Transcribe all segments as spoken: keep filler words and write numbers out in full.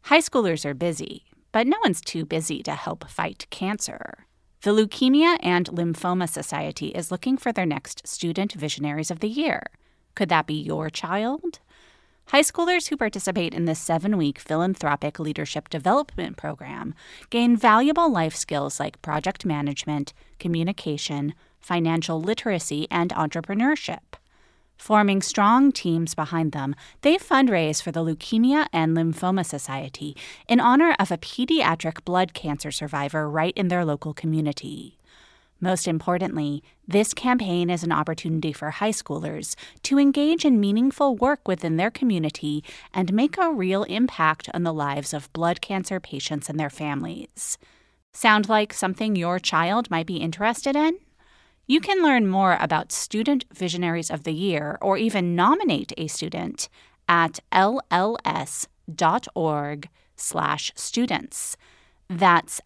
High schoolers are busy, but no one's too busy to help fight cancer. The Leukemia and Lymphoma Society is looking for their next Student Visionaries of the Year. Could that be your child? High schoolers who participate in this seven-week philanthropic leadership development program gain valuable life skills like project management, communication, financial literacy, and entrepreneurship. Forming strong teams behind them, they fundraise for the Leukemia and Lymphoma Society in honor of a pediatric blood cancer survivor right in their local community. Most importantly, this campaign is an opportunity for high schoolers to engage in meaningful work within their community and make a real impact on the lives of blood cancer patients and their families. Sound like something your child might be interested in? You can learn more about Student Visionaries of the Year or even nominate a student at lls.org slash students. That's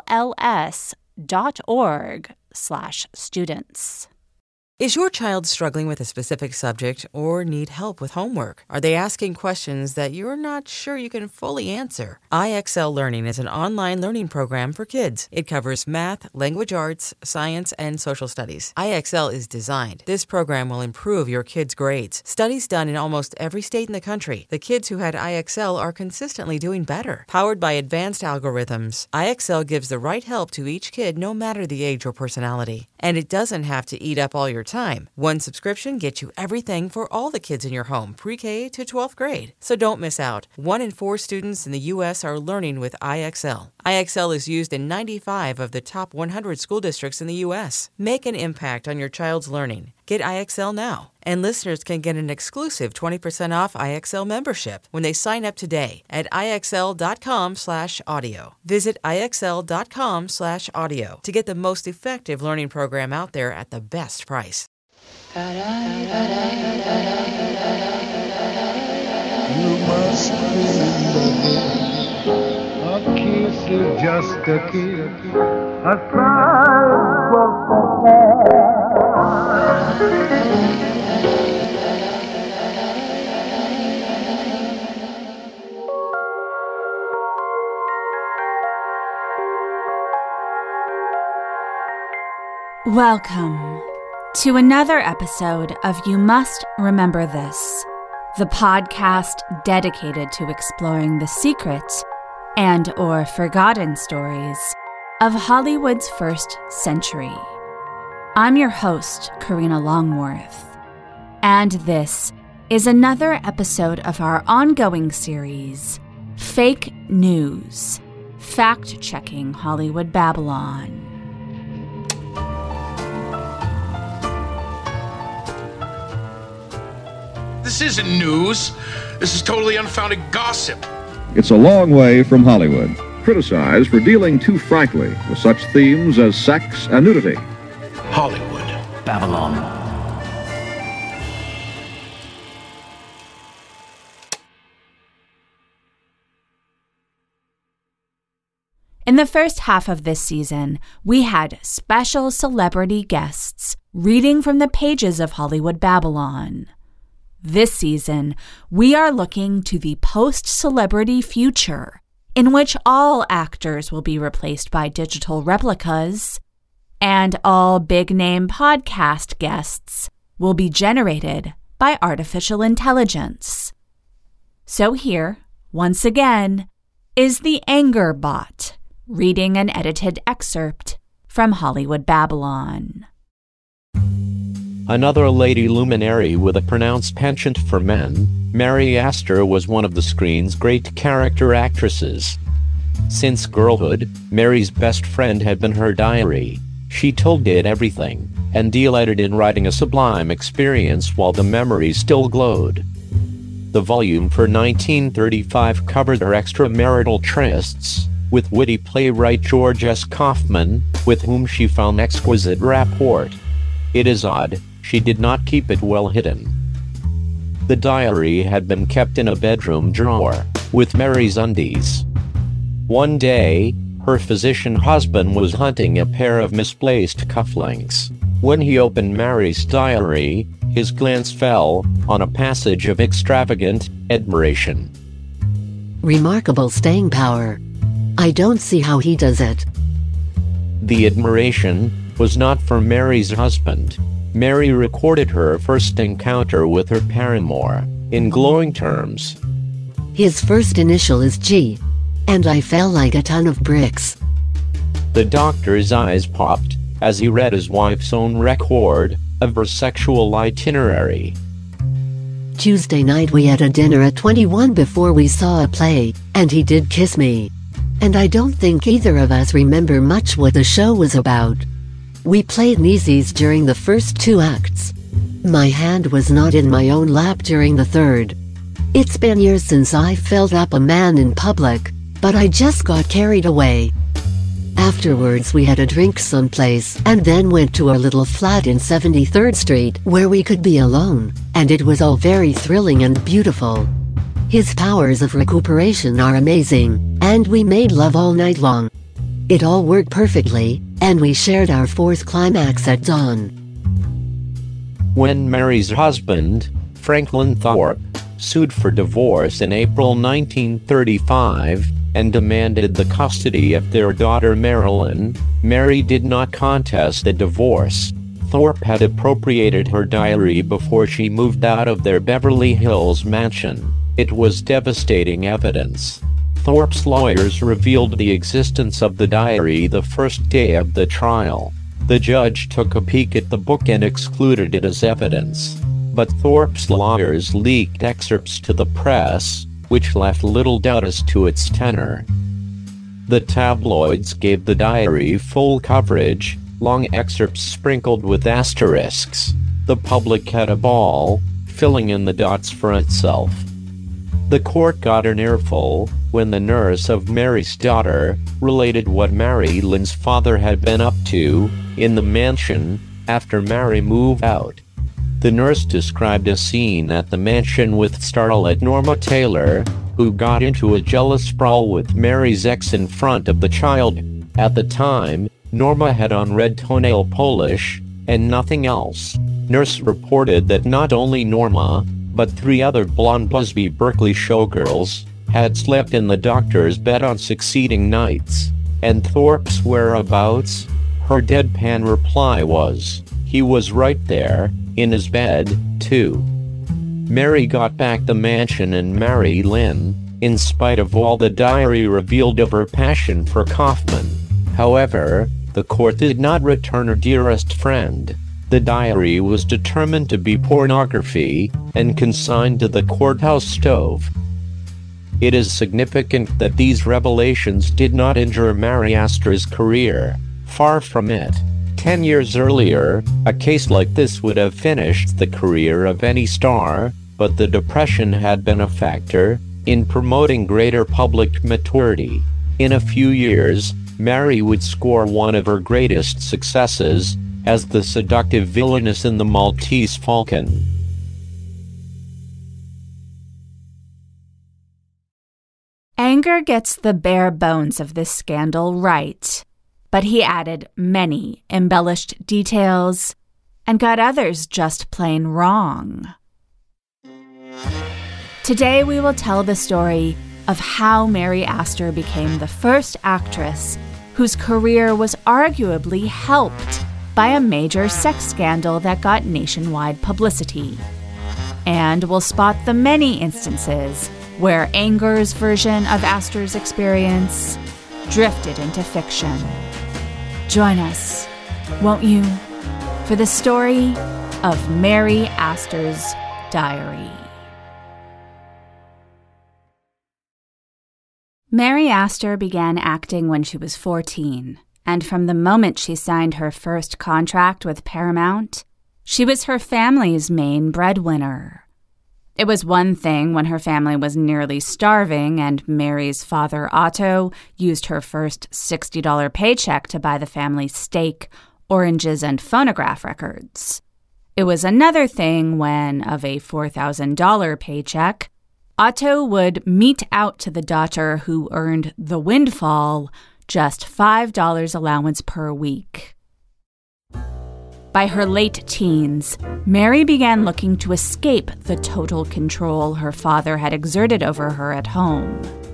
lls.org slash students. Is your child struggling with a specific subject or need help with homework? Are they asking questions that you're not sure you can fully answer? I X L Learning is an online learning program for kids. It covers math, language arts, science, and social studies. I X L is designed. This program will improve your kids' grades. Studies done in almost every state in the country. The kids who had I X L are consistently doing better. Powered by advanced algorithms, I X L gives the right help to each kid no matter the age or personality. And it doesn't have to eat up all your time. One subscription gets you everything for all the kids in your home, pre-K to twelfth grade. So don't miss out. One in four students in the U S are learning with I X L. I X L is used in ninety-five of the top one hundred school districts in the U S. Make an impact on your child's learning. Get I X L now. And listeners can get an exclusive twenty percent off I X L membership when they sign up today at ixl.com slash audio. Visit ixl.com slash audio to get the most effective learning program out there at the best price. You must remember, a kiss is just a kiss, a sigh for Welcome to another episode of You Must Remember This, the podcast dedicated to exploring the secrets and or forgotten stories of Hollywood's first century. I'm your host, Karina Longworth, and this is another episode of our ongoing series, Fake News, Fact-Checking Hollywood Babylon. This isn't news. This is totally unfounded gossip. It's a long way from Hollywood, criticized for dealing too frankly with such themes as sex and nudity. Hollywood. Babylon. In the first half of this season, we had special celebrity guests reading from the pages of Hollywood Babylon. This season, we are looking to the post-celebrity future, in which all actors will be replaced by digital replicas, and all big-name podcast guests will be generated by artificial intelligence. So here, once again, is the Anger Bot, reading an edited excerpt from Hollywood Babylon. Another lady luminary with a pronounced penchant for men, Mary Astor was one of the screen's great character actresses. Since girlhood, Mary's best friend had been her diary. She told it everything, and delighted in writing a sublime experience while the memories still glowed. The volume for nineteen thirty-five covered her extramarital trysts with witty playwright George S. Kaufman, with whom she found exquisite rapport. It is odd, she did not keep it well hidden. The diary had been kept in a bedroom drawer, with Mary's undies. One day, her physician husband was hunting a pair of misplaced cufflinks. When he opened Mary's diary, his glance fell on a passage of extravagant admiration. Remarkable staying power. I don't see how he does it. The admiration was not for Mary's husband. Mary recorded her first encounter with her paramour in glowing terms. His first initial is G, and I fell like a ton of bricks. The doctor's eyes popped as he read his wife's own record of her sexual itinerary. Tuesday night we had a dinner at twenty-one before we saw a play, and he did kiss me. And I don't think either of us remember much what the show was about. We played Nisies during the first two acts. My hand was not in my own lap during the third. It's been years since I felt up a man in public, but I just got carried away. Afterwards we had a drink someplace and then went to our little flat in seventy-third Street where we could be alone, and it was all very thrilling and beautiful. His powers of recuperation are amazing, and we made love all night long. It all worked perfectly, and we shared our fourth climax at dawn. When Mary's husband, Franklin Thorpe, sued for divorce in April nineteen thirty-five and demanded the custody of their daughter Marilyn, Mary did not contest the divorce. Thorpe had appropriated her diary before she moved out of their Beverly Hills mansion. It was devastating evidence. Thorpe's lawyers revealed the existence of the diary the first day of the trial. The judge took a peek at the book and excluded it as evidence. But Thorpe's lawyers leaked excerpts to the press, which left little doubt as to its tenor. The tabloids gave the diary full coverage, long excerpts sprinkled with asterisks. The public had a ball, filling in the dots for itself. The court got an earful when the nurse of Mary's daughter related what Marilyn's father had been up to in the mansion after Mary moved out. The nurse described a scene at the mansion with starlet Norma Taylor, who got into a jealous brawl with Mary's ex in front of the child. At the time, Norma had on red toenail polish and nothing else. Nurse reported that not only Norma, but three other blonde Busby Berkeley showgirls had slept in the doctor's bed on succeeding nights. And Thorpe's whereabouts? Her deadpan reply was, he was right there, in his bed, too. Mary got back the mansion and Marilyn, in spite of all the diary revealed of her passion for Kaufman. However, the court did not return her dearest friend. The diary was determined to be pornography and consigned to the courthouse stove. It is significant that these revelations did not injure Mary Astor's career. Far from it. Ten years earlier, a case like this would have finished the career of any star, but the Depression had been a factor in promoting greater public maturity. In a few years, Mary would score one of her greatest successes as the seductive villainess in The Maltese Falcon. Anger gets the bare bones of this scandal right, but he added many embellished details and got others just plain wrong. Today we will tell the story of how Mary Astor became the first actress whose career was arguably helped by a major sex scandal that got nationwide publicity. And we'll spot the many instances where Anger's version of Astor's experience drifted into fiction. Join us, won't you, for the story of Mary Astor's diary. Mary Astor began acting when she was fourteen, and from the moment she signed her first contract with Paramount, she was her family's main breadwinner. It was one thing when her family was nearly starving and Mary's father, Otto, used her first sixty dollars paycheck to buy the family steak, oranges, and phonograph records. It was another thing when, of a four thousand dollars paycheck, Otto would mete out to the daughter who earned the windfall just five dollars allowance per week. By her late teens, Mary began looking to escape the total control her father had exerted over her at home.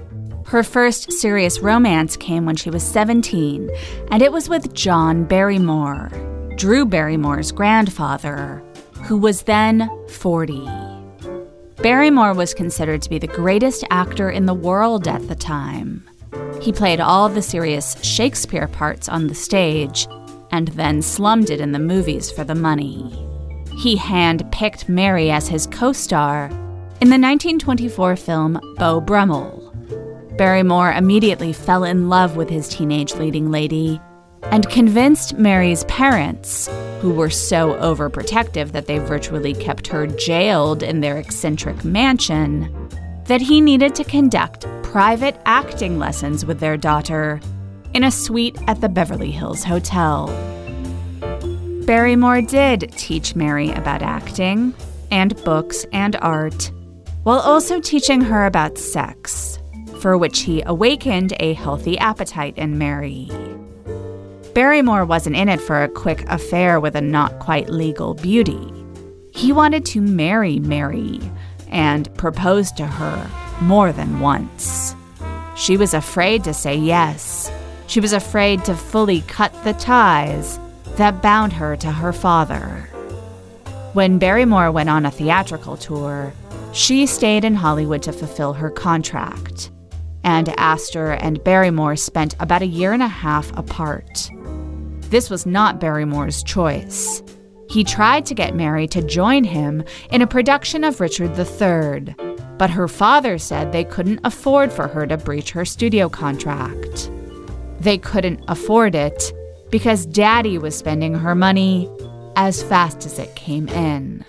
Her first serious romance came when she was seventeen, and it was with John Barrymore, Drew Barrymore's grandfather, who was then forty. Barrymore was considered to be the greatest actor in the world at the time. He played all the serious Shakespeare parts on the stage, and then slummed it in the movies for the money. He hand-picked Mary as his co-star in the nineteen twenty-four film Beau Brummel. Barrymore immediately fell in love with his teenage leading lady and convinced Mary's parents, who were so overprotective that they virtually kept her jailed in their eccentric mansion, that he needed to conduct private acting lessons with their daughter in a suite at the Beverly Hills Hotel. Barrymore did teach Mary about acting and books and art, while also teaching her about sex, for which he awakened a healthy appetite in Mary. Barrymore wasn't in it for a quick affair with a not-quite-legal beauty. He wanted to marry Mary and proposed to her more than once. She was afraid to say yes. She was afraid to fully cut the ties that bound her to her father. When Barrymore went on a theatrical tour, she stayed in Hollywood to fulfill her contract, and Astor and Barrymore spent about a year and a half apart. This was not Barrymore's choice. He tried to get Mary to join him in a production of Richard the Third, but her father said they couldn't afford for her to breach her studio contract. They couldn't afford it because Daddy was spending her money as fast as it came in.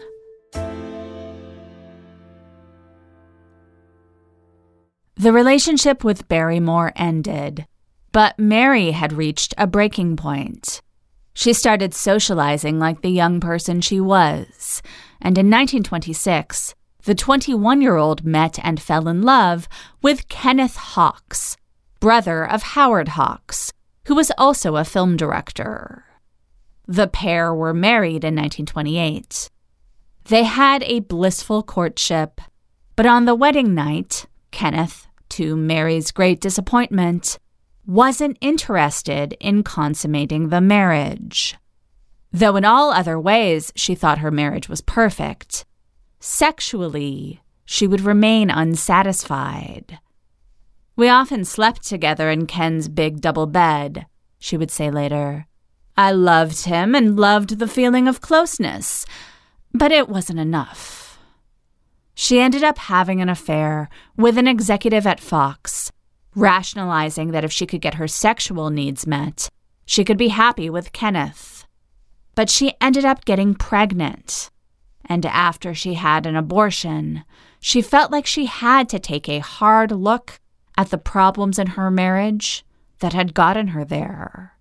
The relationship with Barrymore ended, but Mary had reached a breaking point. She started socializing like the young person she was, and in nineteen twenty-six, the twenty-one-year-old met and fell in love with Kenneth Hawks, brother of Howard Hawks, who was also a film director. The pair were married in nineteen twenty-eight. They had a blissful courtship, but on the wedding night, Kenneth, to Mary's great disappointment, wasn't interested in consummating the marriage. Though in all other ways she thought her marriage was perfect, sexually she would remain unsatisfied. "We often slept together in Ken's big double bed," she would say later. "I loved him and loved the feeling of closeness, but it wasn't enough." She ended up having an affair with an executive at Fox, rationalizing that if she could get her sexual needs met, she could be happy with Kenneth. But she ended up getting pregnant, and after she had an abortion, she felt like she had to take a hard look at the problems in her marriage that had gotten her there.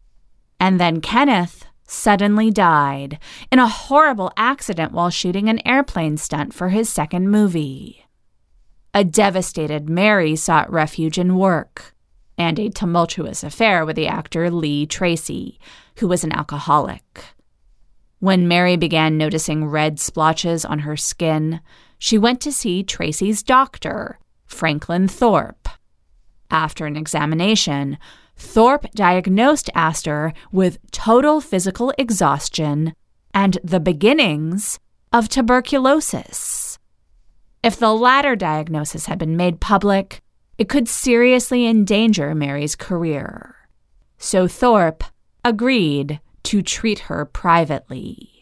And then Kenneth suddenly died in a horrible accident while shooting an airplane stunt for his second movie. A devastated Mary sought refuge in work and a tumultuous affair with the actor Lee Tracy, who was an alcoholic. When Mary began noticing red splotches on her skin, she went to see Tracy's doctor, Franklin Thorpe. After an examination, Thorpe diagnosed Astor with total physical exhaustion and the beginnings of tuberculosis. If the latter diagnosis had been made public, it could seriously endanger Mary's career. So Thorpe agreed to treat her privately.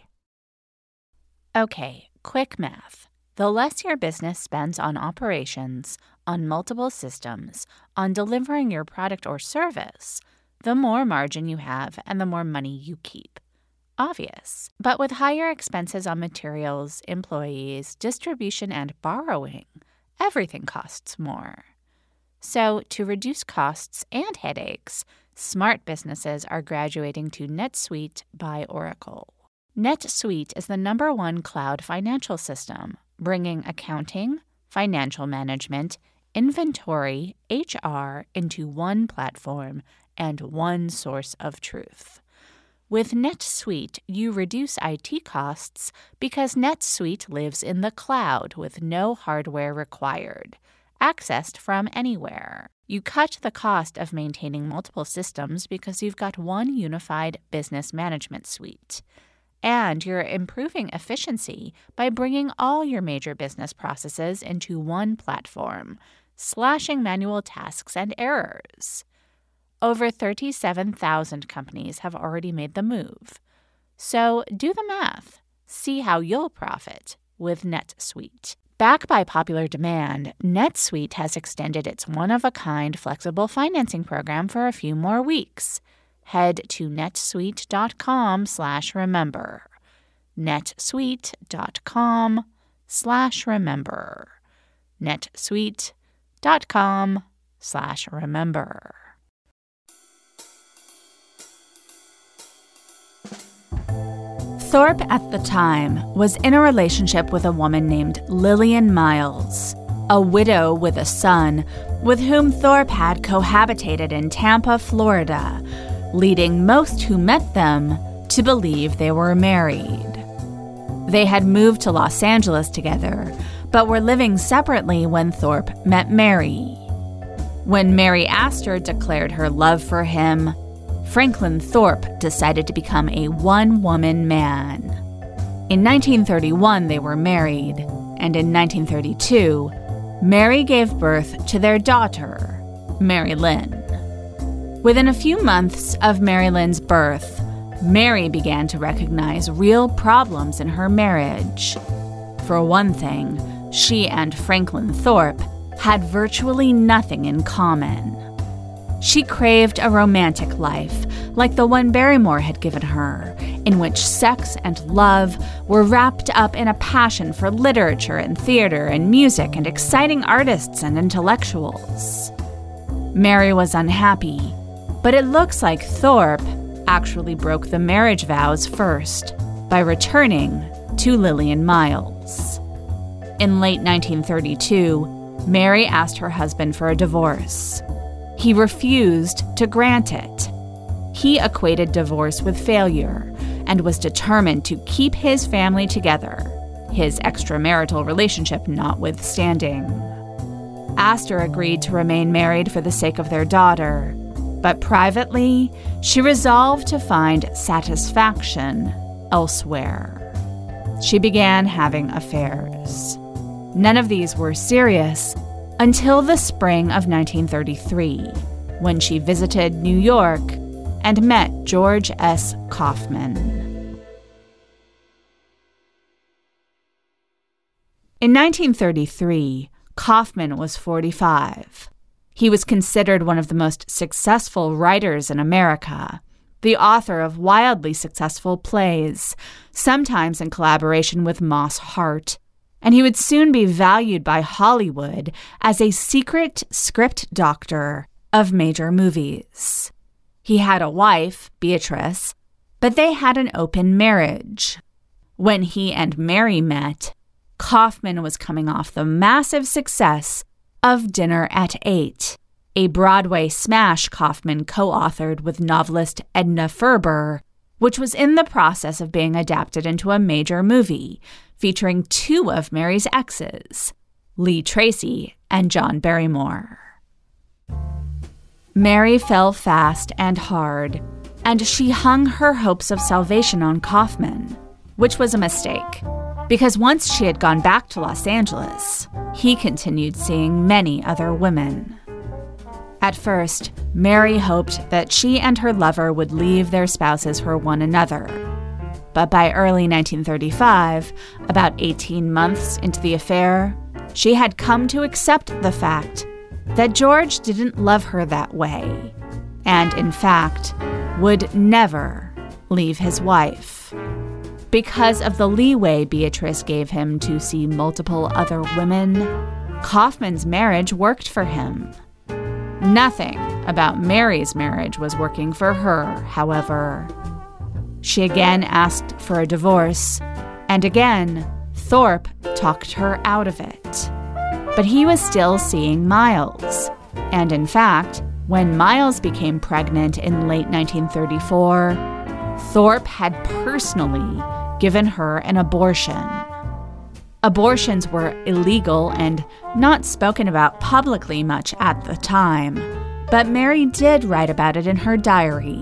Okay, quick math. The less your business spends on operations, on multiple systems, on delivering your product or service, the more margin you have and the more money you keep. Obvious. But with higher expenses on materials, employees, distribution, and borrowing, everything costs more. So, to reduce costs and headaches, smart businesses are graduating to NetSuite by Oracle. NetSuite is the number one cloud financial system, bringing accounting, financial management, inventory, H R into one platform and one source of truth. With NetSuite, you reduce I T costs because NetSuite lives in the cloud with no hardware required, accessed from anywhere. You cut the cost of maintaining multiple systems because you've got one unified business management suite. And you're improving efficiency by bringing all your major business processes into one platform, slashing manual tasks and errors. Over thirty-seven thousand companies have already made the move. So do the math. See how you'll profit with NetSuite. Backed by popular demand, NetSuite has extended its one-of-a-kind flexible financing program for a few more weeks. Head to netsuite.com slash remember. netsuite.com slash remember. netsuite.com slash remember. Thorpe at the time was in a relationship with a woman named Lillian Miles, a widow with a son with whom Thorpe had cohabitated in Tampa, Florida, leading most who met them to believe they were married. They had moved to Los Angeles together, but were living separately when Thorpe met Mary. When Mary Astor declared her love for him, Franklin Thorpe decided to become a one-woman man. In nineteen thirty-one, they were married, and in nineteen thirty-two, Mary gave birth to their daughter, Mary Lynn. Within a few months of Mary Lynn's birth, Mary began to recognize real problems in her marriage. For one thing, she and Franklin Thorpe had virtually nothing in common. She craved a romantic life, like the one Barrymore had given her, in which sex and love were wrapped up in a passion for literature and theater and music and exciting artists and intellectuals. Mary was unhappy, but it looks like Thorpe actually broke the marriage vows first by returning to Lillian Miles. In late nineteen thirty-two, Mary asked her husband for a divorce. He refused to grant it. He equated divorce with failure and was determined to keep his family together, his extramarital relationship notwithstanding. Astor agreed to remain married for the sake of their daughter, but privately, she resolved to find satisfaction elsewhere. She began having affairs. None of these were serious until the spring of nineteen thirty-three, when she visited New York and met George S. Kaufman. In nineteen thirty-three, Kaufman was forty-five. He was considered one of the most successful writers in America, the author of wildly successful plays, sometimes in collaboration with Moss Hart, and he would soon be valued by Hollywood as a secret script doctor of major movies. He had a wife, Beatrice, but they had an open marriage. When he and Mary met, Kaufman was coming off the massive success of Dinner at Eight, a Broadway smash Kaufman co-authored with novelist Edna Ferber, which was in the process of being adapted into a major movie featuring two of Mary's exes, Lee Tracy and John Barrymore. Mary fell fast and hard, and she hung her hopes of salvation on Kaufman, which was a mistake, because once she had gone back to Los Angeles, he continued seeing many other women. At first, Mary hoped that she and her lover would leave their spouses for one another. But by early nineteen thirty-five, about eighteen months into the affair, she had come to accept the fact that George didn't love her that way, and in fact, would never leave his wife. Because of the leeway Beatrice gave him to see multiple other women, Kaufman's marriage worked for him. Nothing about Mary's marriage was working for her, however. She again asked for a divorce, and again, Thorpe talked her out of it. But he was still seeing Miles, and in fact, when Miles became pregnant in late nineteen thirty-four, Thorpe had personally given her an abortion. Abortions were illegal and not spoken about publicly much at the time, but Mary did write about it in her diary.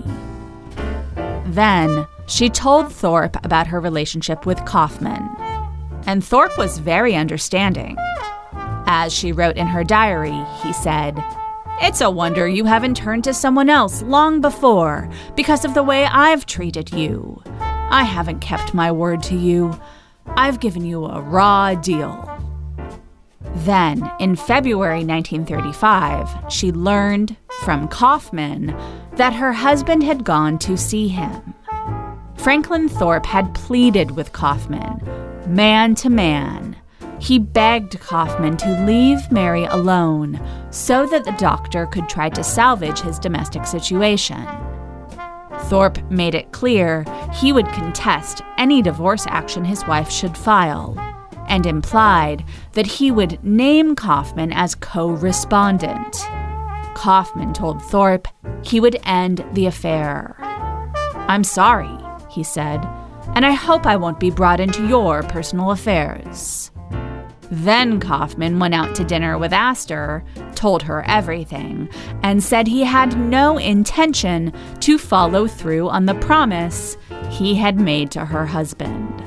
Then, she told Thorpe about her relationship with Kaufman, and Thorpe was very understanding. As she wrote in her diary, he said, "It's a wonder you haven't turned to someone else long before because of the way I've treated you. I haven't kept my word to you. I've given you a raw deal." Then, in February nineteen thirty-five, she learned from Kaufman that her husband had gone to see him. Franklin Thorpe had pleaded with Kaufman, man to man. He begged Kaufman to leave Mary alone so that the doctor could try to salvage his domestic situation. Thorpe made it clear he would contest any divorce action his wife should file, and implied that he would name Kaufman as co-respondent. Kaufman told Thorpe he would end the affair. "I'm sorry," he said, "and I hope I won't be brought into your personal affairs." Then Kaufman went out to dinner with Astor, told her everything, and said he had no intention to follow through on the promise he had made to her husband.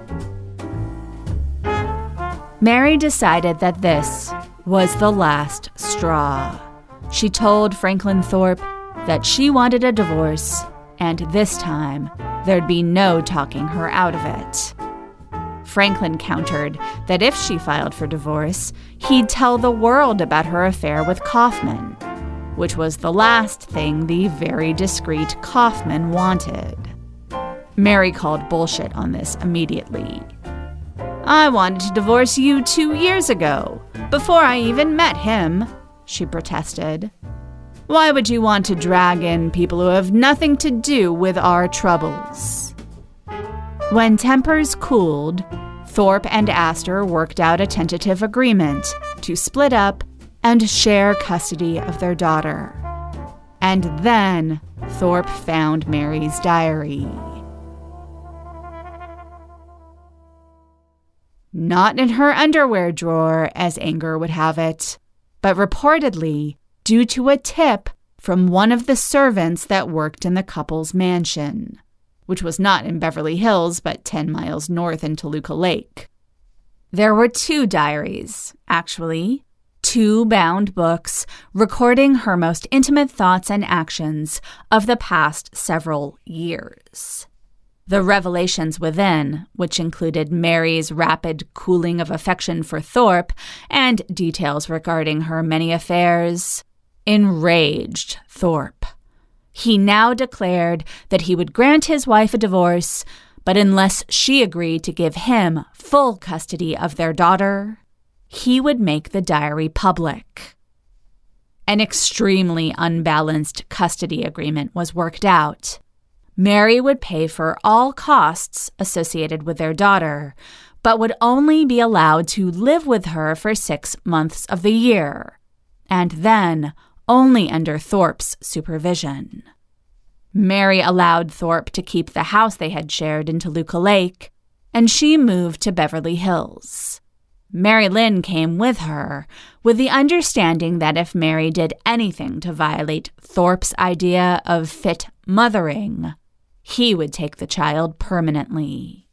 Mary decided that this was the last straw. She told Franklin Thorpe that she wanted a divorce, and this time there'd be no talking her out of it. Franklin countered that if she filed for divorce, he'd tell the world about her affair with Kaufman, which was the last thing the very discreet Kaufman wanted. Mary called bullshit on this immediately. "I wanted to divorce you two years ago, before I even met him," she protested. "Why would you want to drag in people who have nothing to do with our troubles?" When tempers cooled, Thorpe and Astor worked out a tentative agreement to split up and share custody of their daughter. And then Thorpe found Mary's diary. Not in her underwear drawer, as Anger would have it, but reportedly due to a tip from one of the servants that worked in the couple's mansion, which was not in Beverly Hills, but ten miles north in Toluca Lake. There were two diaries, actually, two bound books recording her most intimate thoughts and actions of the past several years. The revelations within, which included Mary's rapid cooling of affection for Thorpe and details regarding her many affairs, enraged Thorpe. He now declared that he would grant his wife a divorce, but unless she agreed to give him full custody of their daughter, he would make the diary public. An extremely unbalanced custody agreement was worked out. Mary would pay for all costs associated with their daughter, but would only be allowed to live with her for six months of the year, and then only under Thorpe's supervision. Mary allowed Thorpe to keep the house they had shared in Toluca Lake, and she moved to Beverly Hills. Mary Lynn came with her, with the understanding that if Mary did anything to violate Thorpe's idea of fit mothering, he would take the child permanently.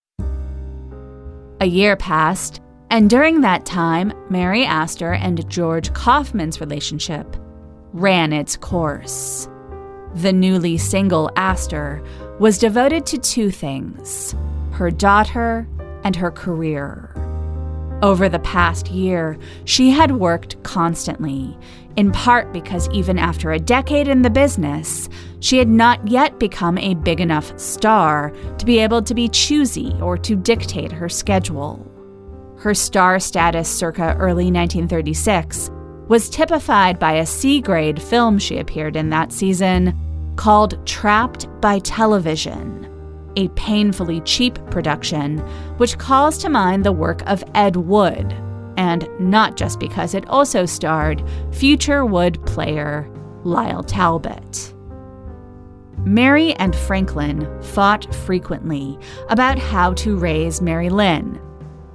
A year passed, and during that time, Mary Astor and George Kaufman's relationship ran its course. The newly single Astor was devoted to two things: her daughter and her career. Over the past year, she had worked constantly, in part because even after a decade in the business, she had not yet become a big enough star to be able to be choosy or to dictate her schedule. Her star status circa early nineteen thirty-six was typified by a C-grade film she appeared in that season called Trapped by Television, a painfully cheap production which calls to mind the work of Ed Wood, and not just because it also starred future Wood player Lyle Talbot. Mary and Franklin fought frequently about how to raise Mary Lynn,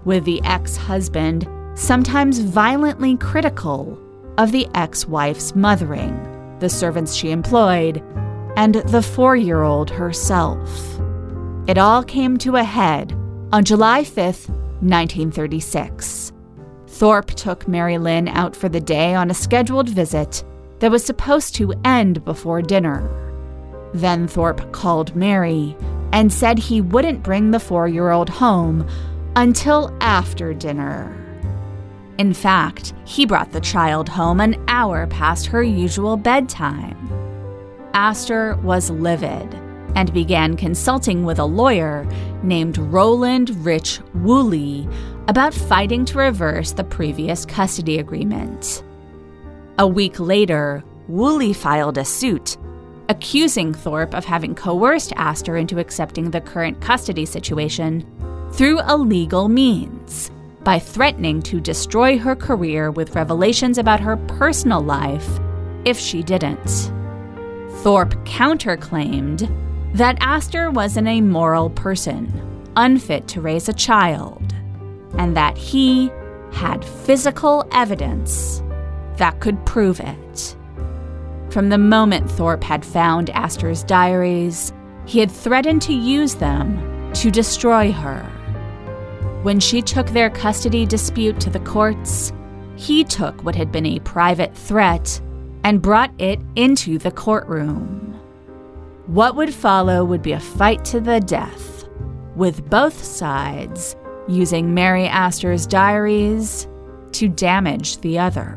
with the ex-husband sometimes violently critical of the ex-wife's mothering, the servants she employed, and the four-year-old herself. It all came to a head on July fifth, nineteen thirty-six. Thorpe took Mary Lynn out for the day on a scheduled visit that was supposed to end before dinner. Then Thorpe called Mary and said he wouldn't bring the four-year-old home until after dinner. In fact, he brought the child home an hour past her usual bedtime. Astor was livid and began consulting with a lawyer named Roland Rich Woolley about fighting to reverse the previous custody agreement. A week later, Woolley filed a suit accusing Thorpe of having coerced Astor into accepting the current custody situation through illegal means by threatening to destroy her career with revelations about her personal life if she didn't. Thorpe counterclaimed that Astor was an immoral person, unfit to raise a child, and that he had physical evidence that could prove it. From the moment Thorpe had found Astor's diaries, he had threatened to use them to destroy her. When she took their custody dispute to the courts, he took what had been a private threat and brought it into the courtroom. What would follow would be a fight to the death, with both sides using Mary Astor's diaries to damage the other.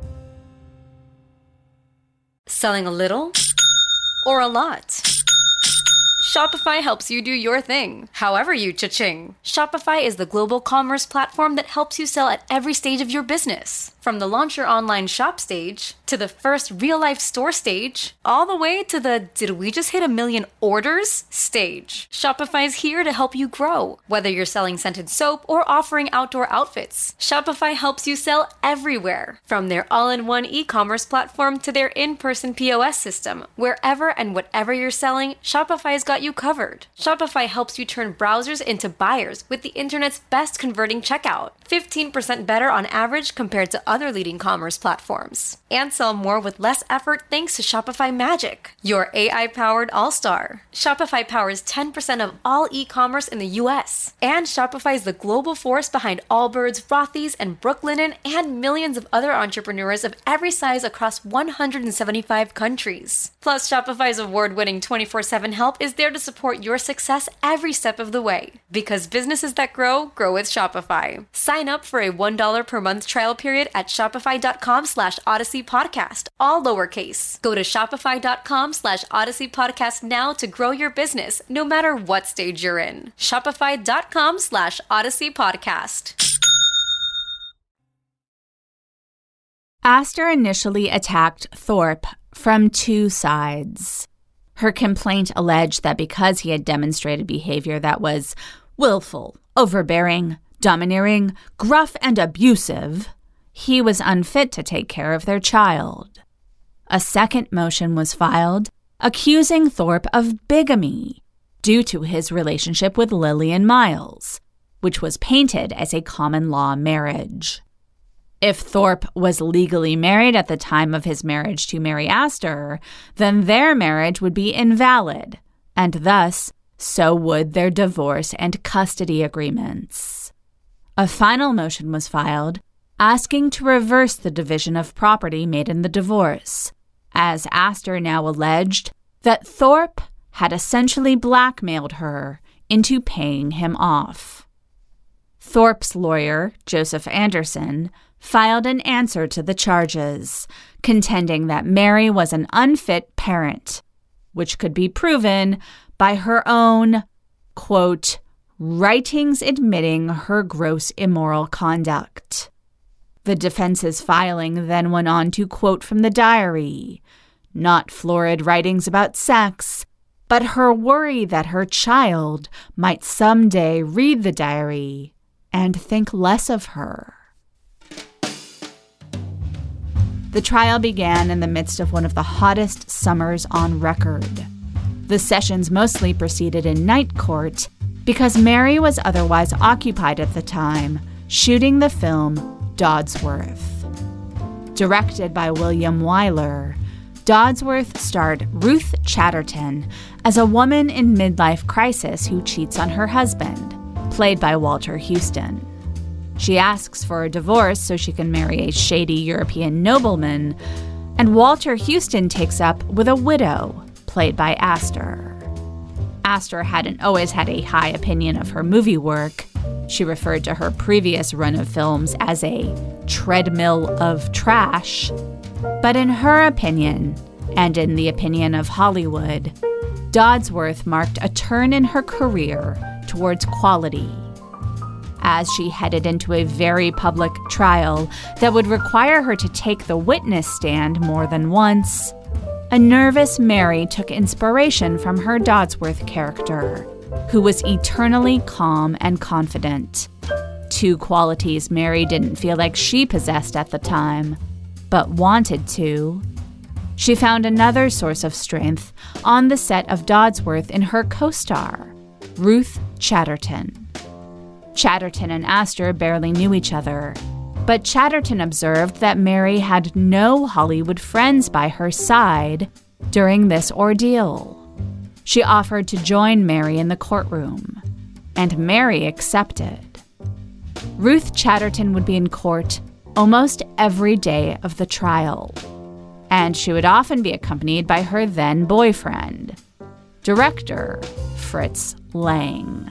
Selling a little or a lot? Shopify helps you do your thing, however you cha-ching. Shopify is the global commerce platform that helps you sell at every stage of your business. From the launch your online shop stage, to the first real-life store stage, all the way to the did we just hit a million orders stage. Shopify's here to help you grow. Whether you're selling scented soap or offering outdoor outfits, Shopify helps you sell everywhere. From their all-in-one e-commerce platform to their in-person P O S system, wherever and whatever you're selling, Shopify's got you covered. Shopify helps you turn browsers into buyers with the internet's best converting checkout, fifteen percent better on average compared to other leading commerce platforms. And sell more with less effort thanks to Shopify Magic, your A I-powered all-star. Shopify powers ten percent of all e-commerce in the U S. And Shopify is the global force behind Allbirds, Rothy's, and Brooklinen, and millions of other entrepreneurs of every size across one hundred seventy-five countries. Plus, Shopify's award-winning twenty-four seven help is there to support your success every step of the way. Because businesses that grow, grow with Shopify. Sign up for a one dollar per month trial period at shopify.com slash Odyssey Podcast, all lowercase. Go to shopify.com slash Odyssey Podcast now to grow your business, no matter what stage you're in. Shopify.com slash Odyssey Podcast. Astor initially attacked Thorpe from two sides. Her complaint alleged that because he had demonstrated behavior that was willful, overbearing, domineering, gruff, and abusive, he was unfit to take care of their child. A second motion was filed accusing Thorpe of bigamy due to his relationship with Lillian Miles, which was painted as a common-law marriage. If Thorpe was legally married at the time of his marriage to Mary Astor, then their marriage would be invalid, and thus, so would their divorce and custody agreements. A final motion was filed asking to reverse the division of property made in the divorce, as Astor now alleged that Thorpe had essentially blackmailed her into paying him off. Thorpe's lawyer, Joseph Anderson, filed an answer to the charges, contending that Mary was an unfit parent, which could be proven by her own, quote, writings admitting her gross immoral conduct. The defense's filing then went on to quote from the diary, not florid writings about sex, but her worry that her child might someday read the diary and think less of her. The trial began in the midst of one of the hottest summers on record. The sessions mostly proceeded in night court, because Mary was otherwise occupied at the time shooting the film Dodsworth. Directed by William Wyler, Dodsworth starred Ruth Chatterton as a woman in midlife crisis who cheats on her husband, played by Walter Huston. She asks for a divorce so she can marry a shady European nobleman, and Walter Huston takes up with a widow, played by Astor. Astor hadn't always had a high opinion of her movie work. She referred to her previous run of films as a treadmill of trash. But in her opinion, and in the opinion of Hollywood, Dodsworth marked a turn in her career towards quality. As she headed into a very public trial that would require her to take the witness stand more than once, a nervous Mary took inspiration from her Dodsworth character, who was eternally calm and confident. Two qualities Mary didn't feel like she possessed at the time, but wanted to. She found another source of strength on the set of Dodsworth in her co-star, Ruth Chatterton. Chatterton and Astor barely knew each other, but Chatterton observed that Mary had no Hollywood friends by her side during this ordeal. She offered to join Mary in the courtroom, and Mary accepted. Ruth Chatterton would be in court almost every day of the trial, and she would often be accompanied by her then-boyfriend, director Fritz Lang.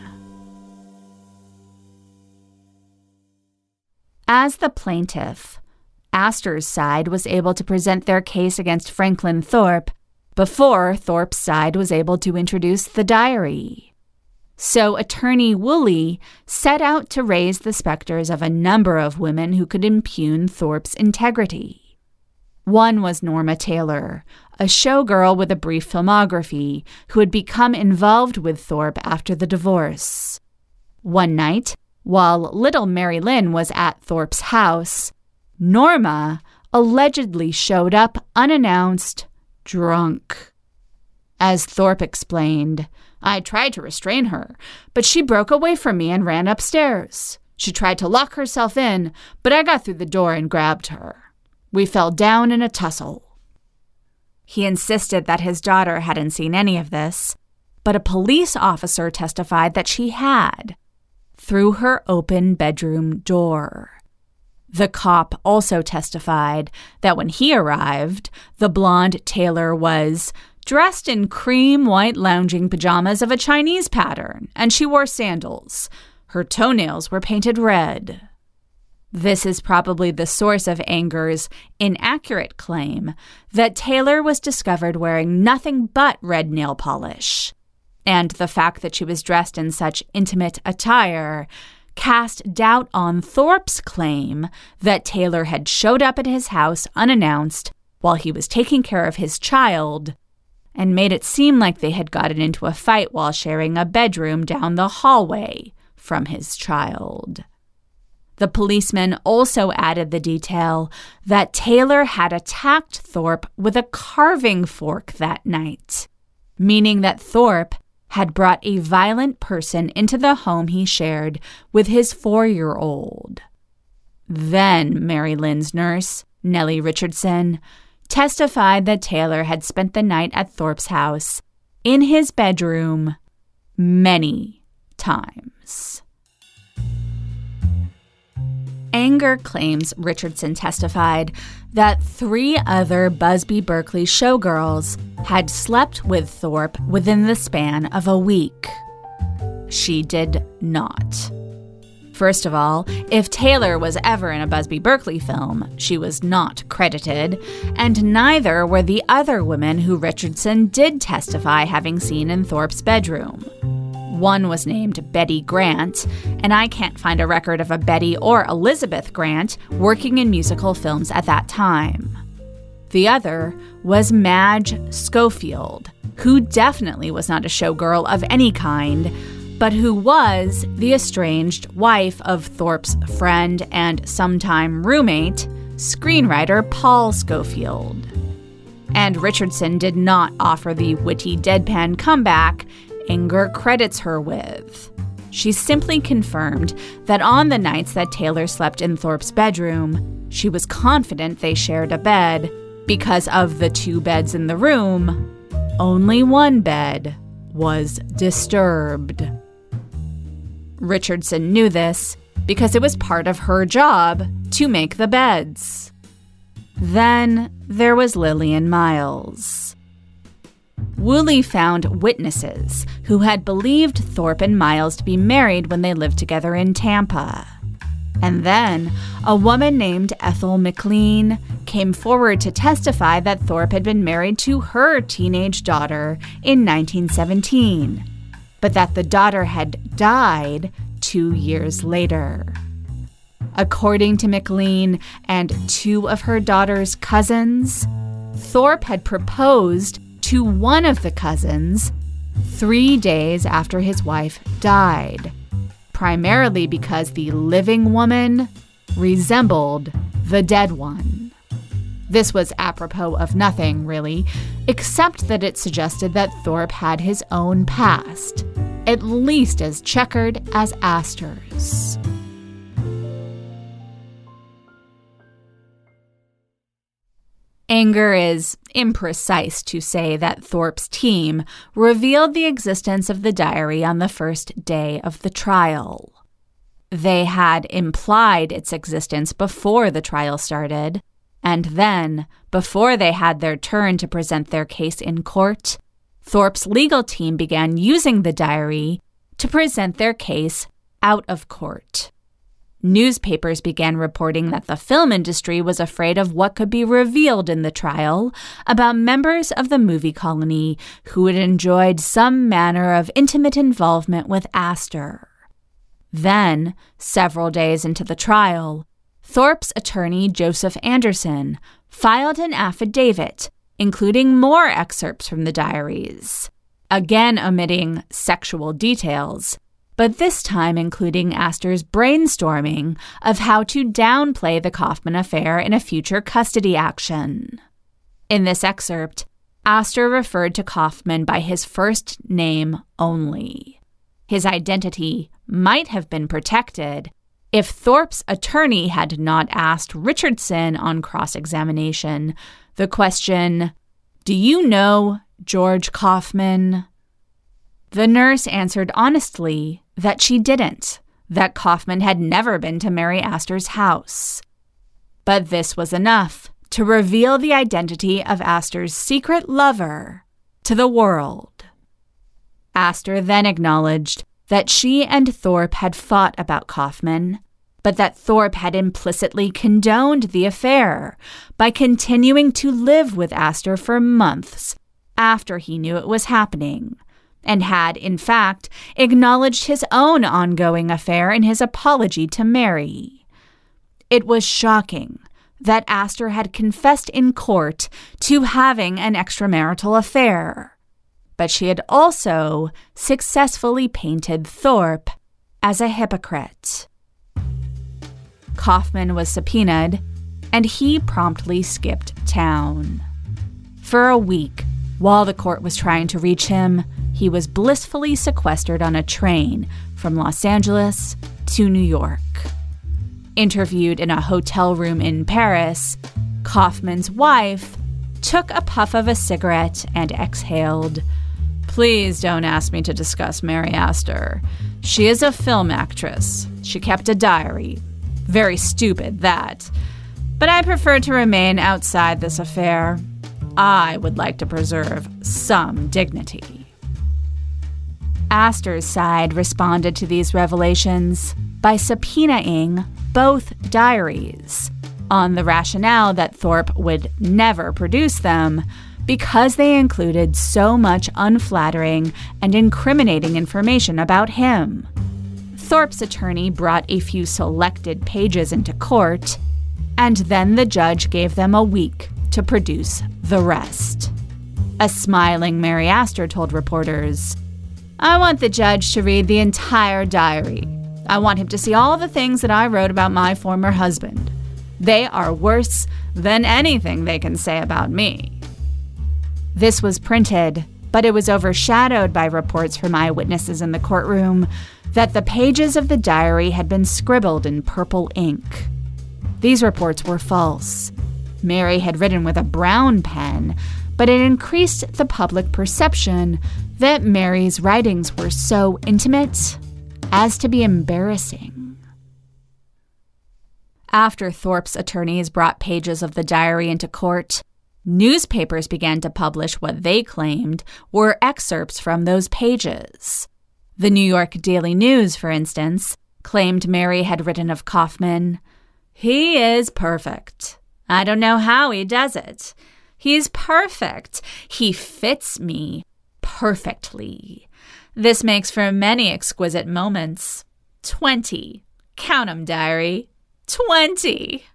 As the plaintiff, Astor's side was able to present their case against Franklin Thorpe before Thorpe's side was able to introduce the diary. So attorney Woolley set out to raise the specters of a number of women who could impugn Thorpe's integrity. One was Norma Taylor, a showgirl with a brief filmography who had become involved with Thorpe after the divorce. One night, while little Mary Lynn was at Thorpe's house, Norma allegedly showed up unannounced, drunk. As Thorpe explained, I tried to restrain her, but she broke away from me and ran upstairs. She tried to lock herself in, but I got through the door and grabbed her. We fell down in a tussle. He insisted that his daughter hadn't seen any of this, but a police officer testified that she had, through her open bedroom door. The cop also testified that when he arrived, the blonde Taylor was dressed in cream white lounging pajamas of a Chinese pattern, and she wore sandals. Her toenails were painted red. This is probably the source of Anger's inaccurate claim that Taylor was discovered wearing nothing but red nail polish, and the fact that she was dressed in such intimate attire cast doubt on Thorpe's claim that Taylor had showed up at his house unannounced while he was taking care of his child, and made it seem like they had gotten into a fight while sharing a bedroom down the hallway from his child. The policeman also added the detail that Taylor had attacked Thorpe with a carving fork that night, meaning that Thorpe had brought a violent person into the home he shared with his four-year-old. Then Mary Lynn's nurse, Nellie Richardson, testified that Taylor had spent the night at Thorpe's house, in his bedroom, many times. Anger claims Richardson testified that three other Busby Berkeley showgirls had slept with Thorpe within the span of a week. She did not. First of all, if Taylor was ever in a Busby Berkeley film, she was not credited, and neither were the other women who Richardson did testify having seen in Thorpe's bedroom. One was named Betty Grant, and I can't find a record of a Betty or Elizabeth Grant working in musical films at that time. The other was Madge Schofield, who definitely was not a showgirl of any kind, but who was the estranged wife of Thorpe's friend and sometime roommate, screenwriter Paul Schofield. And Richardson did not offer the witty deadpan comeback Anger credits her with. She simply confirmed that on the nights that Taylor slept in Thorpe's bedroom, she was confident they shared a bed because of the two beds in the room, only one bed was disturbed. Richardson knew this because it was part of her job to make the beds. Then there was Lillian Miles. Woolley found witnesses who had believed Thorpe and Miles to be married when they lived together in Tampa. And then a woman named Ethel McLean came forward to testify that Thorpe had been married to her teenage daughter in nineteen seventeen, but that the daughter had died two years later. According to McLean and two of her daughter's cousins, Thorpe had proposed to one of the cousins three days after his wife died, primarily because the living woman resembled the dead one. This was apropos of nothing, really, except that it suggested that Thorpe had his own past, at least as checkered as Astor's. Anger is imprecise to say that Thorpe's team revealed the existence of the diary on the first day of the trial. They had implied its existence before the trial started, and then, before they had their turn to present their case in court, Thorpe's legal team began using the diary to present their case out of court. Newspapers began reporting that the film industry was afraid of what could be revealed in the trial about members of the movie colony who had enjoyed some manner of intimate involvement with Astor. Then, several days into the trial, Thorpe's attorney Joseph Anderson filed an affidavit, including more excerpts from the diaries, again omitting sexual details, but this time including Astor's brainstorming of how to downplay the Kaufman affair in a future custody action. In this excerpt, Astor referred to Kaufman by his first name only. His identity might have been protected if Thorpe's attorney had not asked Richardson on cross-examination the question, "Do you know George Kaufman?" The nurse answered honestly that she didn't, that Kaufman had never been to Mary Astor's house. But this was enough to reveal the identity of Astor's secret lover to the world. Astor then acknowledged that she and Thorpe had fought about Kaufman, but that Thorpe had implicitly condoned the affair by continuing to live with Astor for months after he knew it was happening, and had, in fact, acknowledged his own ongoing affair in his apology to Mary. It was shocking that Astor had confessed in court to having an extramarital affair, but she had also successfully painted Thorpe as a hypocrite. Kaufman was subpoenaed, and he promptly skipped town. For a week, while the court was trying to reach him, he was blissfully sequestered on a train from Los Angeles to New York. Interviewed in a hotel room in Paris, Kaufman's wife took a puff of a cigarette and exhaled, "Please don't ask me to discuss Mary Astor. She is a film actress. She kept a diary. Very stupid, that. But I prefer to remain outside this affair. I would like to preserve some dignity." Astor's side responded to these revelations by subpoenaing both diaries on the rationale that Thorpe would never produce them because they included so much unflattering and incriminating information about him. Thorpe's attorney brought a few selected pages into court, and then the judge gave them a week to produce the rest. A smiling Mary Astor told reporters, "I want the judge to read the entire diary. I want him to see all the things that I wrote about my former husband. They are worse than anything they can say about me." This was printed but it was overshadowed by reports from eyewitnesses in the courtroom that the pages of the diary had been scribbled in purple ink. These reports were false. Mary had written with a brown pen, but it increased the public perception that Mary's writings were so intimate as to be embarrassing. After Thorpe's attorneys brought pages of the diary into court, newspapers began to publish what they claimed were excerpts from those pages. The New York Daily News, for instance, claimed Mary had written of Kaufman, "He is perfect. I don't know how he does it. He's perfect. He fits me perfectly. This makes for many exquisite moments. Twenty. Count 'em, diary. Twenty."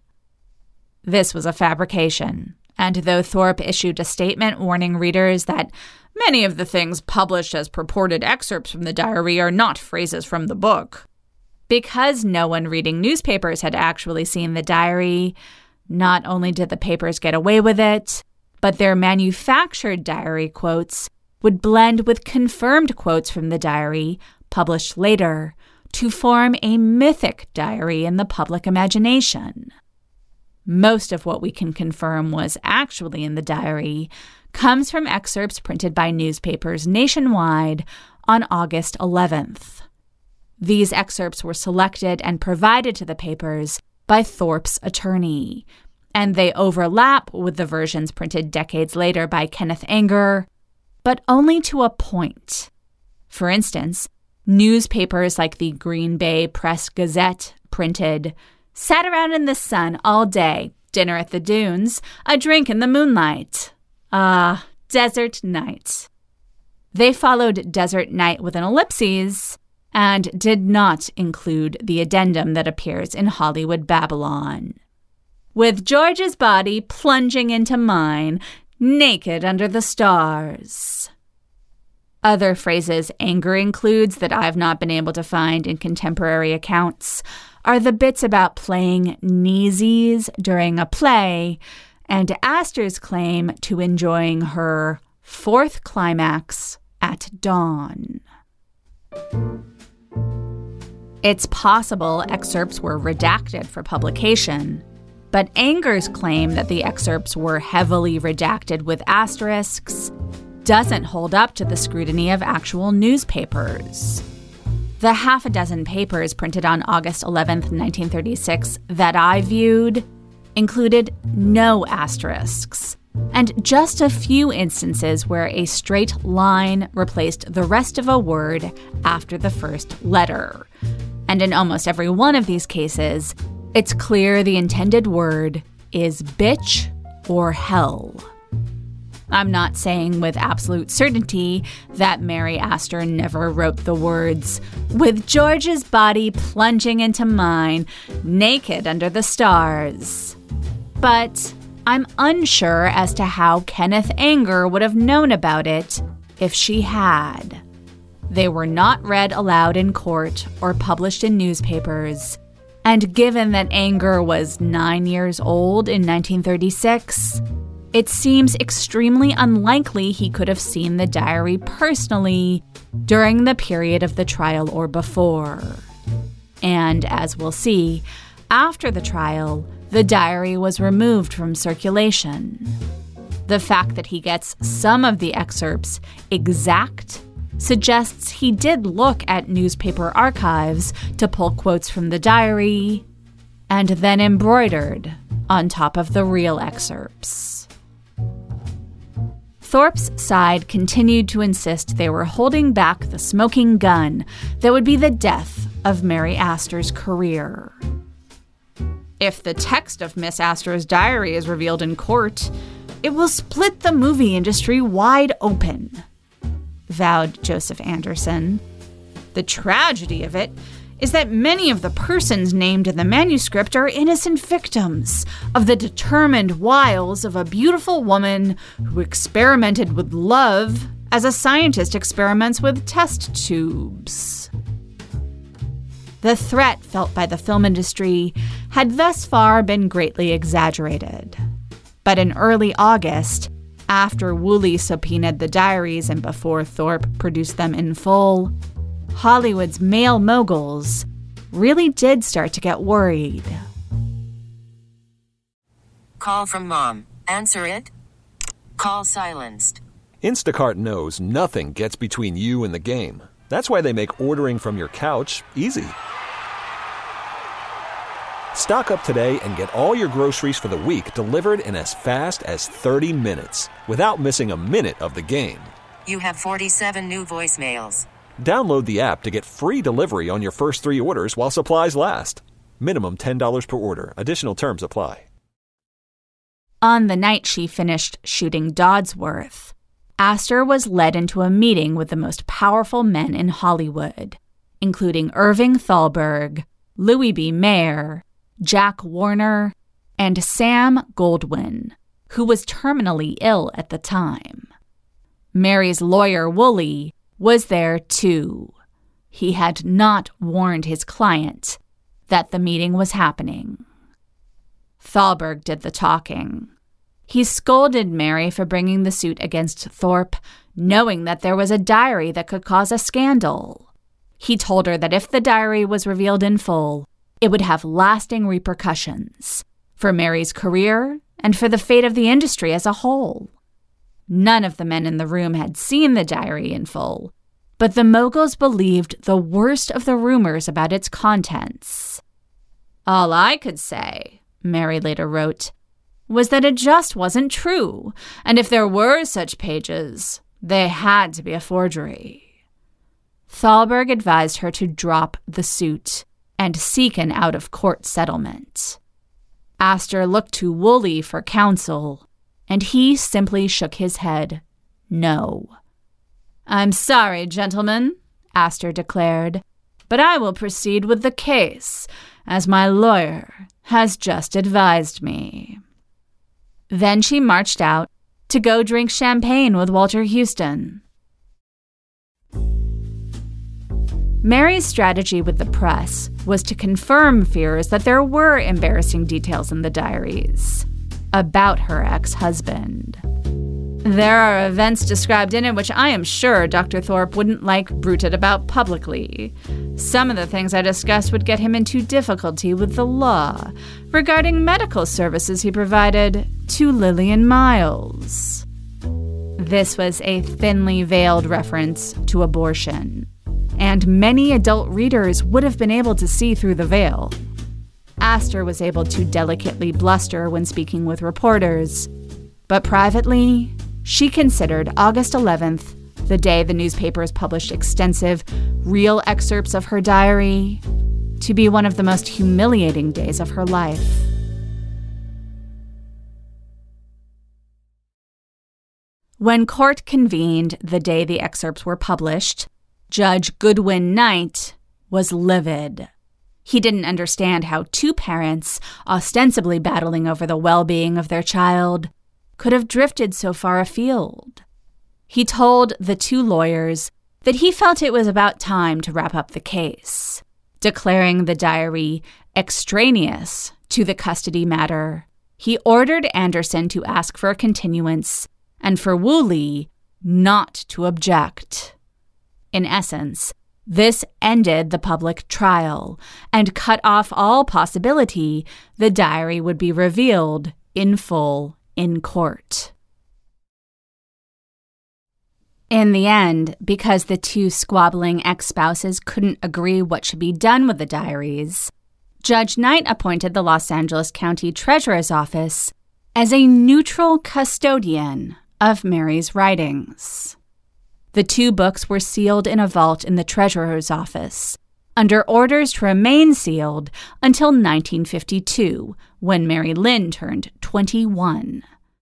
This was a fabrication, and though Thorpe issued a statement warning readers that many of the things published as purported excerpts from the diary are not phrases from the book, because no one reading newspapers had actually seen the diary, not only did the papers get away with it, but their manufactured diary quotes would blend with confirmed quotes from the diary, published later, to form a mythic diary in the public imagination. Most of what we can confirm was actually in the diary comes from excerpts printed by newspapers nationwide on August eleventh. These excerpts were selected and provided to the papers by Thorpe's attorney, and they overlap with the versions printed decades later by Kenneth Anger, but only to a point. For instance, newspapers like the Green Bay Press Gazette printed, "Sat around in the sun all day, dinner at the dunes, a drink in the moonlight. Ah, desert night." They followed desert night with an ellipses and did not include the addendum that appears in Hollywood Babylon. "With George's body plunging into mine, naked under the stars." Other phrases Anger includes that I've not been able to find in contemporary accounts are the bits about playing kneesies during a play and Astor's claim to enjoying her fourth climax at dawn. It's possible excerpts were redacted for publication, but Anger's claim that the excerpts were heavily redacted with asterisks doesn't hold up to the scrutiny of actual newspapers. The half a dozen papers printed on August eleventh, nineteen thirty-six that I viewed included no asterisks, and just a few instances where a straight line replaced the rest of a word after the first letter. And in almost every one of these cases, it's clear the intended word is bitch or hell. I'm not saying with absolute certainty that Mary Astor never wrote the words, "With George's body plunging into mine, naked under the stars." But I'm unsure as to how Kenneth Anger would have known about it if she had. They were not read aloud in court or published in newspapers, and given that Anger was nine years old in nineteen thirty-six, it seems extremely unlikely he could have seen the diary personally during the period of the trial or before. And as we'll see, after the trial, the diary was removed from circulation. The fact that he gets some of the excerpts exact suggests he did look at newspaper archives to pull quotes from the diary, and then embroidered on top of the real excerpts. Thorpe's side continued to insist they were holding back the smoking gun that would be the death of Mary Astor's career. "If the text of Miss Astor's diary is revealed in court, it will split the movie industry wide open," vowed Joseph Anderson. "The tragedy of it is that many of the persons named in the manuscript are innocent victims of the determined wiles of a beautiful woman who experimented with love as a scientist experiments with test tubes." The threat felt by the film industry had thus far been greatly exaggerated. But in early August, After Woolley subpoenaed the diaries and before Thorpe produced them in full, Hollywood's male moguls really did start to get worried. Call from mom. Answer it. Call silenced. Instacart knows nothing gets between you and the game. That's why they make ordering from your couch easy. Stock up today and get all your groceries for the week delivered in as fast as thirty minutes without missing a minute of the game. You have forty-seven new voicemails. Download the app to get free delivery on your first three orders while supplies last. Minimum ten dollars per order. Additional terms apply. On the night she finished shooting Dodsworth, Astor was led into a meeting with the most powerful men in Hollywood, including Irving Thalberg, Louis B. Mayer, Jack Warner, and Sam Goldwyn, who was terminally ill at the time. Mary's lawyer, Woolley, was there too. He had not warned his client that the meeting was happening. Thalberg did the talking. He scolded Mary for bringing the suit against Thorpe, knowing that there was a diary that could cause a scandal. He told her that if the diary was revealed in full, it would have lasting repercussions for Mary's career and for the fate of the industry as a whole. None of the men in the room had seen the diary in full, but the moguls believed the worst of the rumors about its contents. All I could say, Mary later wrote, was that it just wasn't true, and if there were such pages, they had to be a forgery. Thalberg advised her to drop the suit and seek an out-of-court settlement. Astor looked to Woolley for counsel, and he simply shook his head no. "I'm sorry, gentlemen," Astor declared, "but I will proceed with the case, as my lawyer has just advised me." Then she marched out to go drink champagne with Walter Houston. Mary's strategy with the press was to confirm fears that there were embarrassing details in the diaries about her ex-husband. "There are events described in it which I am sure Doctor Thorpe wouldn't like bruited about publicly. Some of the things I discussed would get him into difficulty with the law regarding medical services he provided to Lillian Miles." This was a thinly veiled reference to abortion, and many adult readers would have been able to see through the veil. Astor was able to delicately bluster when speaking with reporters, but privately, she considered August eleventh, the day the newspapers published extensive, real excerpts of her diary, to be one of the most humiliating days of her life. When court convened the day the excerpts were published, Judge Goodwin Knight was livid. He didn't understand how two parents, ostensibly battling over the well-being of their child, could have drifted so far afield. He told the two lawyers that he felt it was about time to wrap up the case, declaring the diary extraneous to the custody matter. He ordered Anderson to ask for a continuance and for Woolley not to object. In essence, this ended the public trial and cut off all possibility the diary would be revealed in full in court. In the end, because the two squabbling ex-spouses couldn't agree what should be done with the diaries, Judge Knight appointed the Los Angeles County Treasurer's Office as a neutral custodian of Mary's writings. The two books were sealed in a vault in the Treasurer's Office, under orders to remain sealed until nineteen fifty-two, when Mary Lynn turned twenty-one.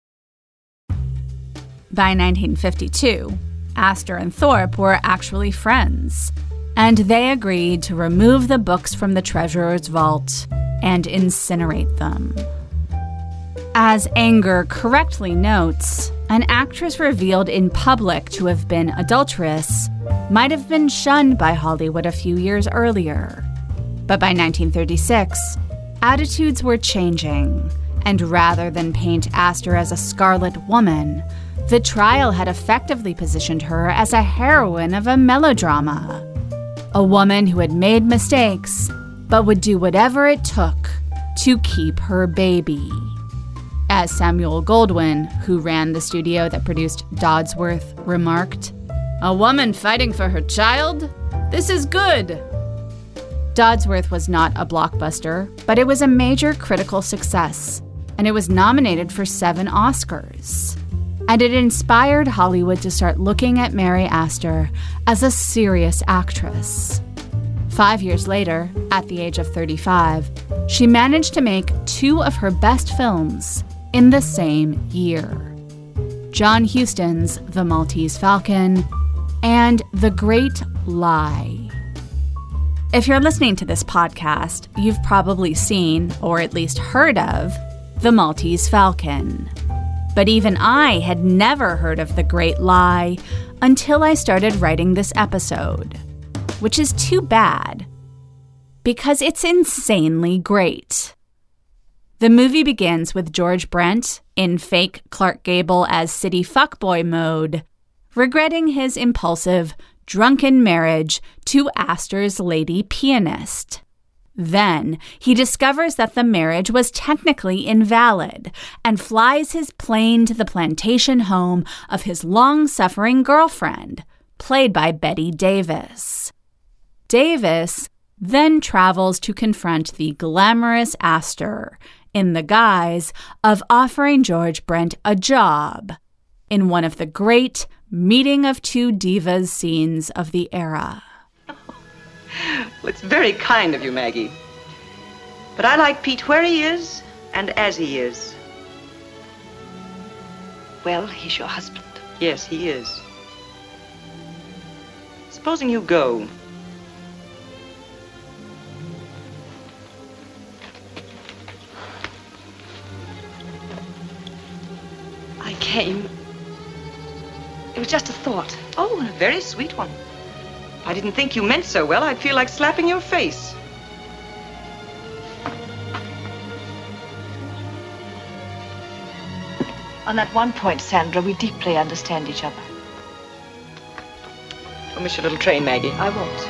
By nineteen fifty-two, Astor and Thorpe were actually friends, and they agreed to remove the books from the Treasurer's vault and incinerate them. As Anger correctly notes, an actress revealed in public to have been adulterous might have been shunned by Hollywood a few years earlier. But by nineteen thirty-six, attitudes were changing, and rather than paint Astor as a scarlet woman, The trial had effectively positioned her as a heroine of a melodrama. A woman who had made mistakes, but would do whatever it took to keep her baby. As Samuel Goldwyn, who ran the studio that produced Dodsworth, remarked, "A woman fighting for her child? This is good." Dodsworth was not a blockbuster, but it was a major critical success, and it was nominated for seven Oscars. And it inspired Hollywood to start looking at Mary Astor as a serious actress. Five years later, at the age of thirty-five, she managed to make two of her best films in the same year. John Huston's The Maltese Falcon and The Great Lie. If you're listening to this podcast, you've probably seen, or at least heard of, The Maltese Falcon. But even I had never heard of The Great Lie until I started writing this episode, which is too bad, because it's insanely great. The movie begins with George Brent, in fake Clark Gable as city fuckboy mode, regretting his impulsive, drunken marriage to Astor's lady pianist. Then, he discovers that the marriage was technically invalid and flies his plane to the plantation home of his long-suffering girlfriend, played by Bette Davis. Davis then travels to confront the glamorous Astor in the guise of offering George Brent a job in one of the great meeting of two divas scenes of the era. Well, it's very kind of you, Maggie. But I like Pete where he is and as he is. Well, he's your husband. Yes, he is. Supposing you go. I came. It was just a thought. Oh, a very sweet one. I didn't think you meant so well. I'd feel like slapping your face. On that one point, Sandra, we deeply understand each other. Don't miss your little train, Maggie. I won't.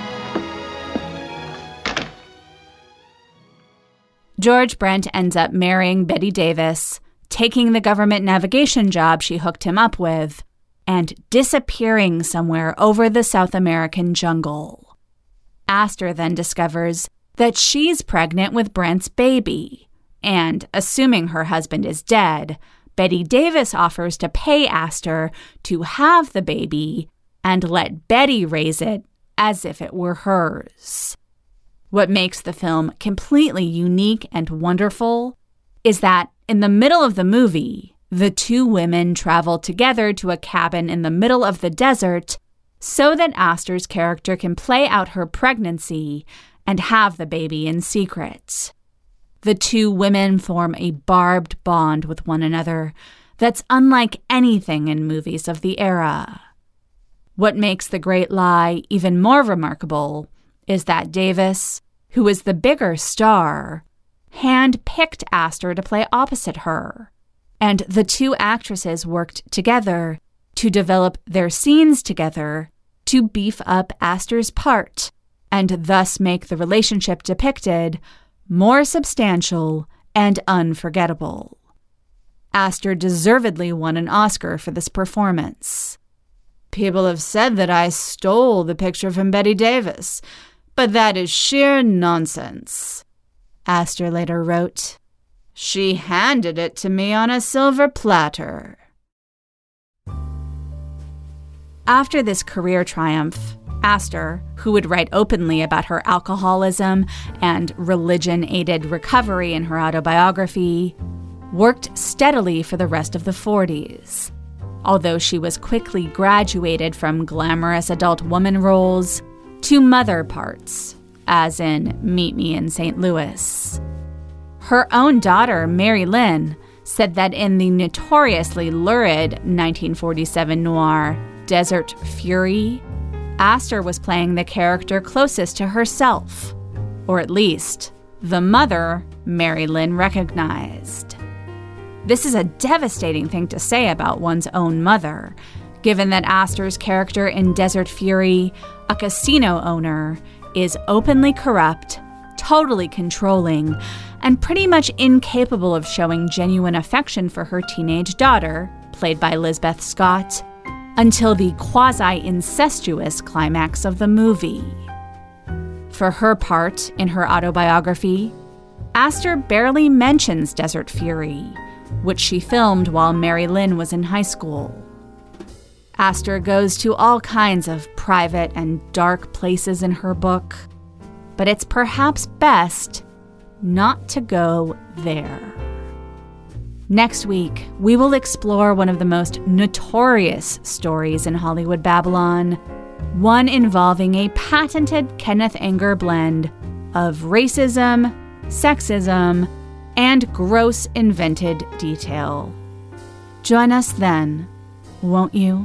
George Brent ends up marrying Bette Davis, taking the government navigation job she hooked him up with, and disappearing somewhere over the South American jungle. Astor then discovers that she's pregnant with Brent's baby, and, assuming her husband is dead, Bette Davis offers to pay Astor to have the baby and let Betty raise it as if it were hers. What makes the film completely unique and wonderful is that in the middle of the movie, the two women travel together to a cabin in the middle of the desert so that Astor's character can play out her pregnancy and have the baby in secret. The two women form a barbed bond with one another that's unlike anything in movies of the era. What makes The Great Lie even more remarkable is that Davis, who is the bigger star, hand-picked Astor to play opposite her, and the two actresses worked together to develop their scenes together to beef up Astor's part and thus make the relationship depicted more substantial and unforgettable. Astor deservedly won an Oscar for this performance. People have said that I stole the picture from Bette Davis, but that is sheer nonsense. Astor later wrote, "She handed it to me on a silver platter." After this career triumph, Astor, who would write openly about her alcoholism and religion-aided recovery in her autobiography, worked steadily for the rest of the forties. Although she was quickly graduated from glamorous adult woman roles to mother parts, as in Meet Me in Saint Louis. Her own daughter, Mary Lynn, said that in the notoriously lurid nineteen forty-seven noir Desert Fury, Astor was playing the character closest to herself, or at least the mother Mary Lynn recognized. This is a devastating thing to say about one's own mother, given that Astor's character in Desert Fury, a casino owner, is openly corrupt, totally controlling, and pretty much incapable of showing genuine affection for her teenage daughter, played by Lisbeth Scott, until the quasi-incestuous climax of the movie. For her part in her autobiography, Astor barely mentions Desert Fury, which she filmed while Mary Lynn was in high school. Astor goes to all kinds of private and dark places in her book, but it's perhaps best not to go there. Next week, we will explore one of the most notorious stories in Hollywood Babylon, one involving a patented Kenneth Anger blend of racism, sexism, and gross invented detail. Join us then, won't you?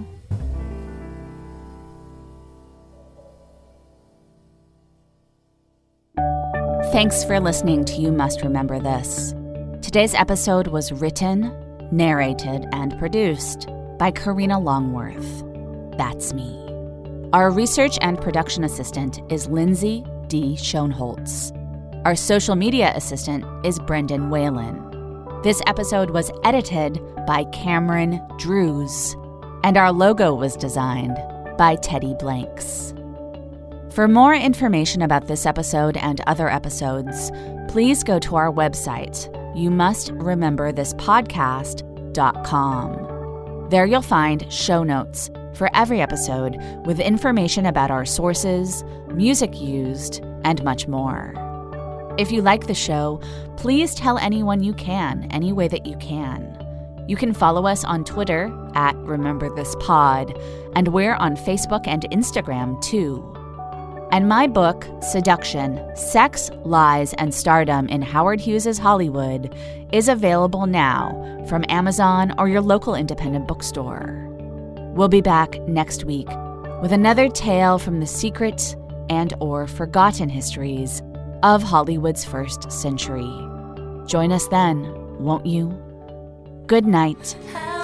Thanks for listening to You Must Remember This. Today's episode was written, narrated, and produced by Karina Longworth. That's me. Our research and production assistant is Lindsay D. Schoenholtz. Our social media assistant is Brendan Whalen. This episode was edited by Cameron Drews, and our logo was designed by Teddy Blanks. For more information about this episode and other episodes, please go to our website, you must remember this podcast dot com. There you'll find show notes for every episode with information about our sources, music used, and much more. If you like the show, please tell anyone you can, any way that you can. You can follow us on Twitter at Remember This Pod, and we're on Facebook and Instagram too. And my book, Seduction, Sex, Lies, and Stardom in Howard Hughes' Hollywood, is available now from Amazon or your local independent bookstore. We'll be back next week with another tale from the secret and or forgotten histories of Hollywood's first century. Join us then, won't you? Good night.